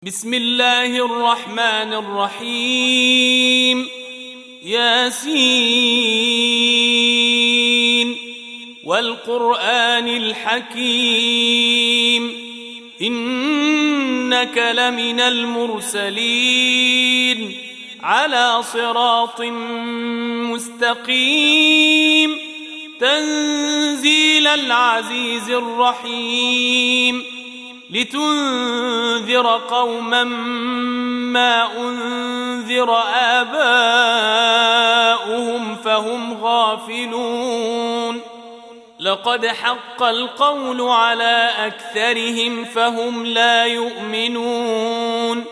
بسم الله الرحمن الرحيم ياسين والقرآن الحكيم إنك لمن المرسلين على صراط مستقيم تنزيل العزيز الرحيم لتنذر قوما ما أنذر آباؤهم فهم غافلون لقد حق القول على أكثرهم فهم لا يؤمنون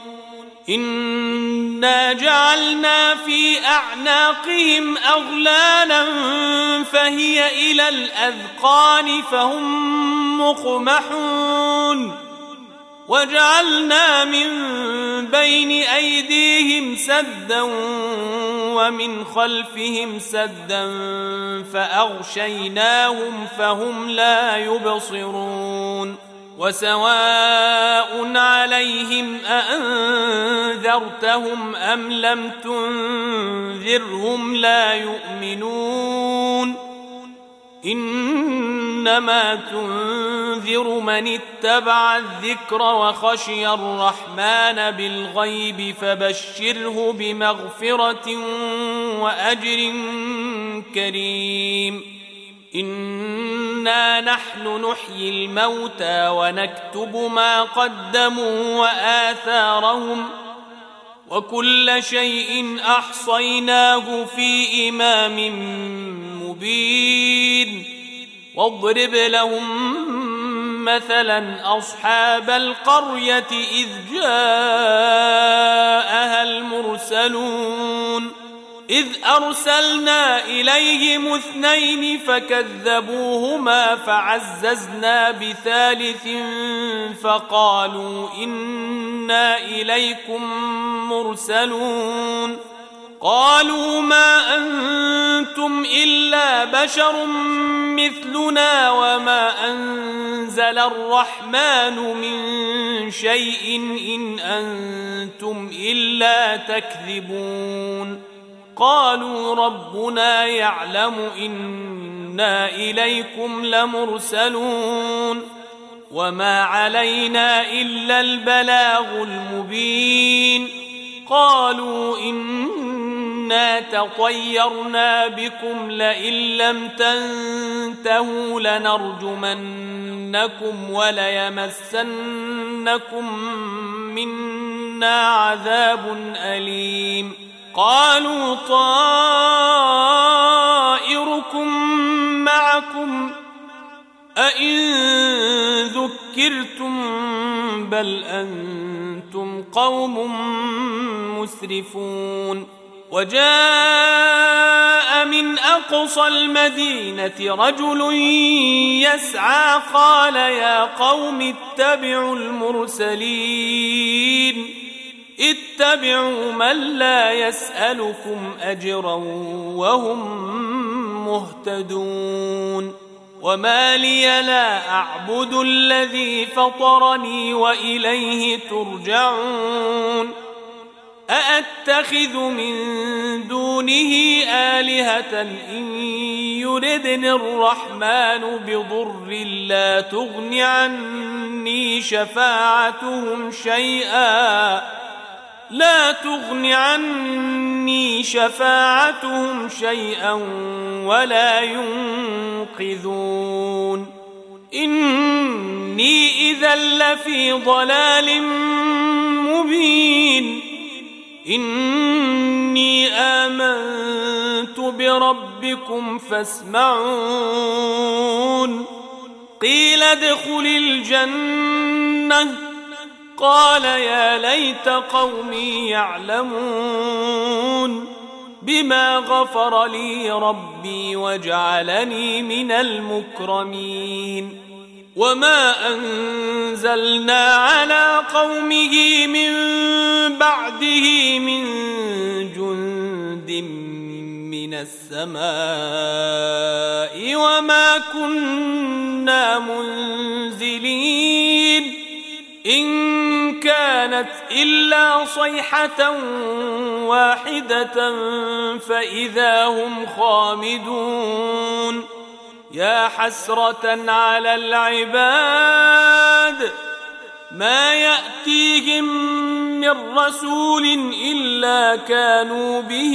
إنا جعلنا في أعناقهم أغلالا فهي إلى الأذقان فهم مقمحون وجعلنا من بين أيديهم سدا ومن خلفهم سدا فأغشيناهم فهم لا يبصرون وسواء عليهم أأنذرتهم أم لم تنذرهم لا يؤمنون إنما تنذر من اتبع الذكر وخشي الرحمن بالغيب فبشره بمغفرة وأجر كريم إنا نحن نحيي الموتى ونكتب ما قدموا وآثارهم وكل شيء أحصيناه في إمام مبين واضرب لهم مثلا أصحاب القرية إذ جاءها المرسلون إذ أرسلنا إليهم اثنين فكذبوهما فعززنا بثالث فقالوا إنا إليكم مرسلون قالوا ما أنتم إلا بشر مثلنا وما أنزل الرحمن من شيء إن أنتم إلا تكذبون قالوا ربنا يعلم إنا إليكم لمرسلون وما علينا إلا البلاغ المبين قالوا إنا تطيرنا بكم لئن لم تنتهوا لنرجمنكم وليمسنكم منا عذاب أليم قالوا طائركم معكم أئن ذكرتم بل أنتم قوم مسرفون وجاء من أقصى المدينة رجل يسعى قال يا قوم اتبعوا المرسلين اتبعوا من لا يسألكم أجرا وهم مهتدون وما لي لا أعبد الذي فطرني وإليه ترجعون أأتخذ من دونه آلهة إن يردني الرحمن بضر لا تغن عني شفاعتهم شيئا ولا ينقذون إني إذا لفي ضلال مبين إني آمنت بربكم فاسمعون قيل ادخل الجنة قال يا ليت قومي يعلمون بما غفر لي ربي وجعلني من المكرمين وما أنزلنا على قومه من بعده من جند من السماء وما كنا منزلين إن كانت إلا صيحة واحدة فإذا هم خامدون يا حسرة على العباد ما يأتيهم من رسول إلا كانوا به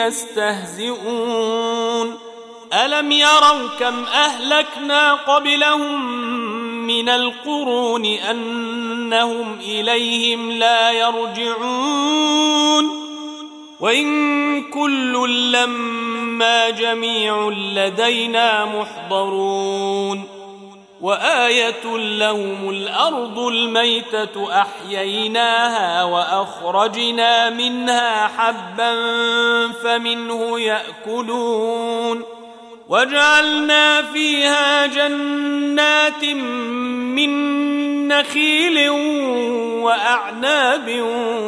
يستهزئون ألم يروا كم أهلكنا قبلهم من القرون أنهم إليهم لا يرجعون وإن كل لما جميع لدينا محضرون وآية لهم الأرض الميتة أحييناها وأخرجنا منها حبا فمنه يأكلون وجعلنا فيها جنات من نخيل وأعناب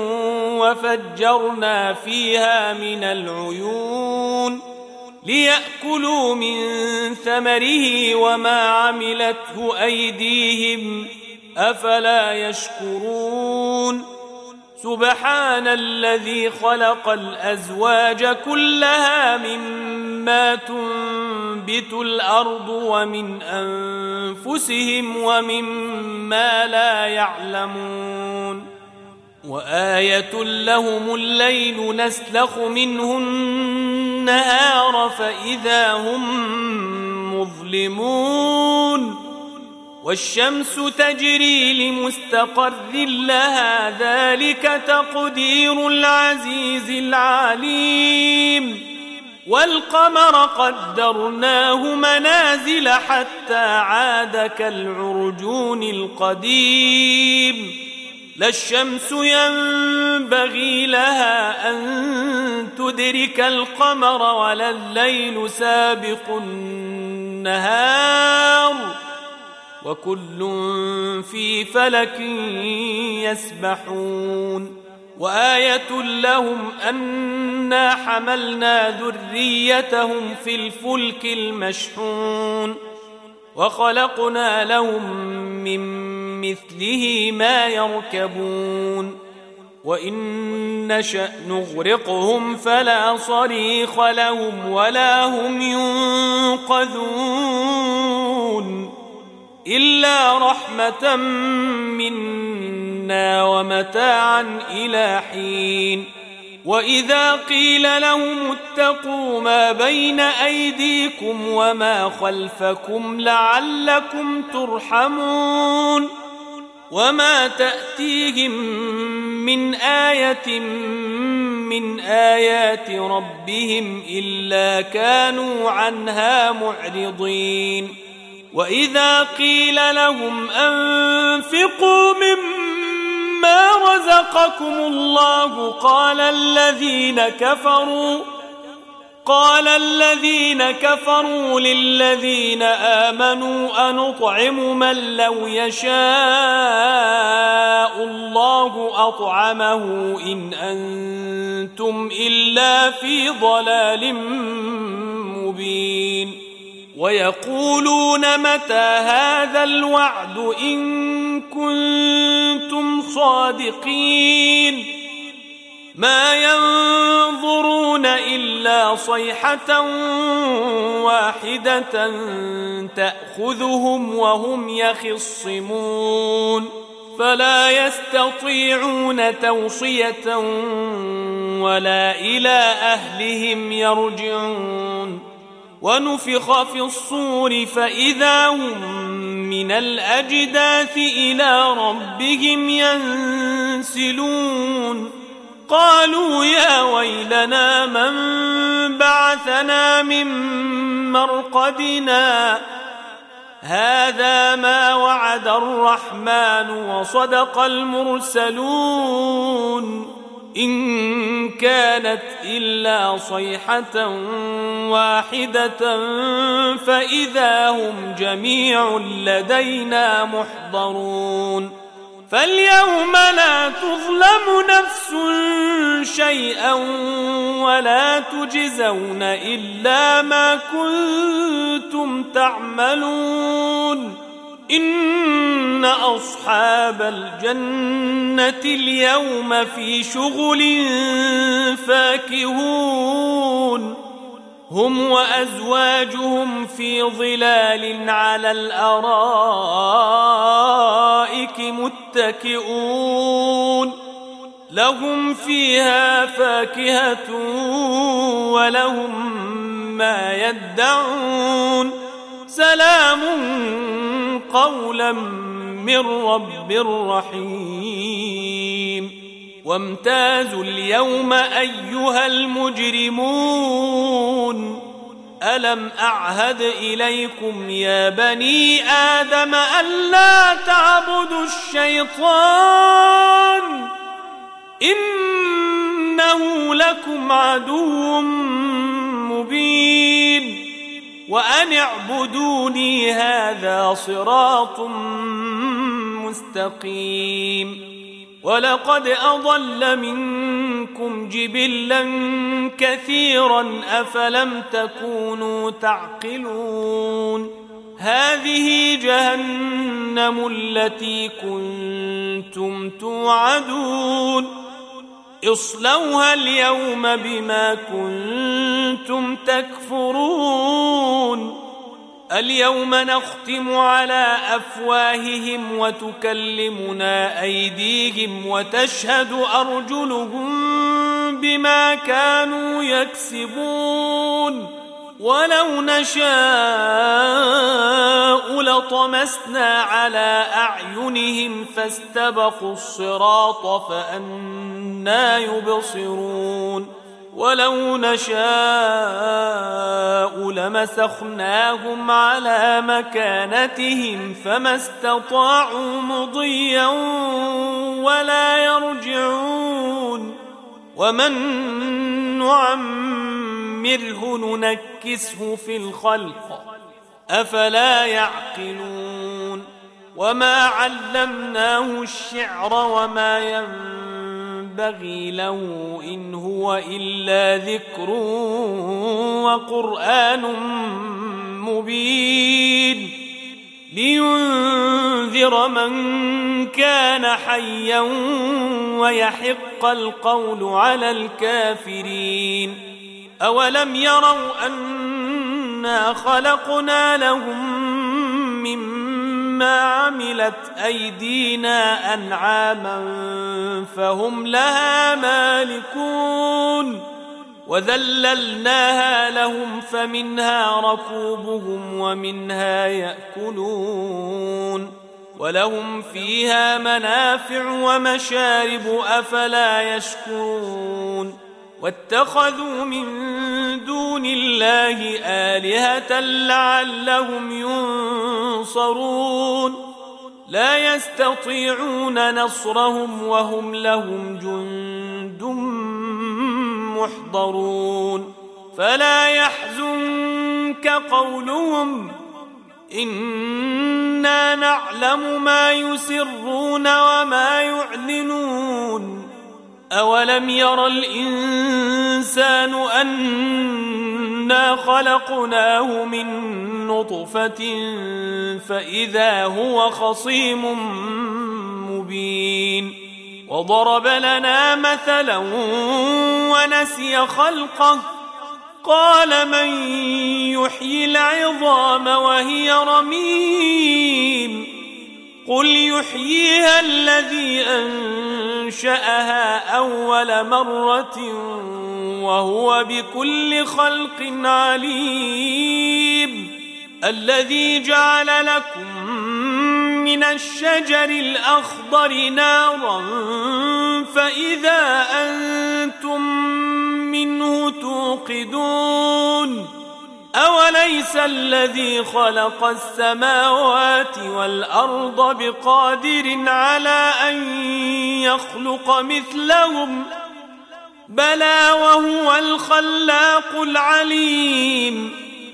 وفجرنا فيها من العيون ليأكلوا من ثمره وما عملته أيديهم أفلا يشكرون سبحان الذي خلق الأزواج كلها مما تنبت الأرض ومن أنفسهم ومما لا يعلمون وآية لهم الليل نسلخ منه النهار فإذا هم مظلمون والشمس تجري لمستقر لها ذلك تقدير العزيز العليم والقمر قدرناه منازل حتى عاد كالعرجون القديم لا الشمس ينبغي لها أن تدرك القمر ولا الليل سابق النهار وكل في فلك يسبحون وآية لهم أنا حملنا ذريتهم في الفلك المشحون وخلقنا لهم من مثله ما يركبون وإن نشأ نغرقهم فلا صريخ لهم ولا هم ينقذون إلا رحمة منا ومتاعا إلى حين وإذا قيل لهم اتقوا ما بين أيديكم وما خلفكم لعلكم ترحمون وما تأتيهم من آية من آيات ربهم إلا كانوا عنها معرضين وإذا قيل لهم أنفقوا مما رزقكم الله قال الذين كفروا للذين آمنوا أنطعم من لو يشاء الله أطعمه إن أنتم إلا في ضلال مبين ويقولون متى هذا الوعد إن كنتم صادقين ما ينظرون إلا صيحة واحدة تأخذهم وهم يخصمون فلا يستطيعون توصية ولا إلى أهلهم يرجعون ونفخ في الصور فإذا هم من الأجداث إلى ربهم ينسلون قالوا يا ويلنا من بعثنا من مرقدنا هذا ما وعد الرحمن وصدق المرسلون إن كانت إلا صيحة واحدة فإذا هم جميع لدينا محضرون فاليوم لا تظلم نفس شيئا ولا تجزون إلا ما كنتم تعملون إن أصحاب الجنة اليوم في شغل فاكهون هم وأزواجهم في ظلال على الأرائك متكئون لهم فيها فاكهة ولهم ما يدعون سلام قولا من رب رحيم وامتازوا اليوم أيها المجرمون ألم أعهد إليكم يا بني آدم ألا تعبدوا الشيطان إنه لكم عدو مبين وأن اعبدوني هذا صراط مستقيم ولقد أضل منكم جبلا كثيرا أفلم تكونوا تعقلون هذه جهنم التي كنتم توعدون اصلوها اليوم بما كنتم تكفرون اليوم نختم على أفواههم وتكلمنا أيديهم وتشهد أرجلهم بما كانوا يكسبون ولو نشاء لطمسنا على أعينهم فاستبقوا الصراط فأنى يبصرون ولو نشاء لمسخناهم على مكانتهم فما استطاعوا مضيا ولا يرجعون ومن نعمره ننكسه في الخلق أفلا يعقلون وما علمناه الشعر وما ينبغي له إن هو إلا ذكر وقرآن مبين لينذر من كان حيا ويحق القول على الكافرين أولم يروا أنا خلقنا لهم مما عملت أيدينا أنعاما فهم لها مالكون وذللناها لهم فمنها ركوبهم ومنها يأكلون ولهم فيها منافع ومشارب أفلا يشكرون واتخذوا من دون الله آلهة لعلهم ينصرون لا يستطيعون نصرهم وهم لهم جند محضرون فلا يحزنك قولهم إنا نعلم ما يسرون وما يعلنون أولم ير الإنسان أنا خلقناه من نطفة فإذا هو خصيم مبين وضرب لنا مثلا ونسي خلقه قال من يحيي العظام وهي رميم قل يحييها الذي أنشأها أول مرة وهو بكل خلق عليم الذي جعل لكم من الشجر الأخضر نارا فإذا أنتم منه توقدون أوليس الذي خلق السماوات والأرض بقادر على أن يخلق مثلهم بلى وهو الخلاق العليم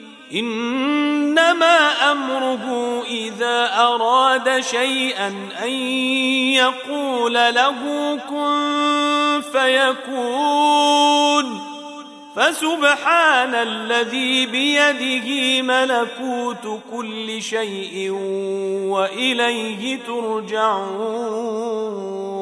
إنما أمره إذا أراد شيئا أن يقول له كن فيكون فسبحان الذي بيده ملكوت كل شيء وإليه ترجعون.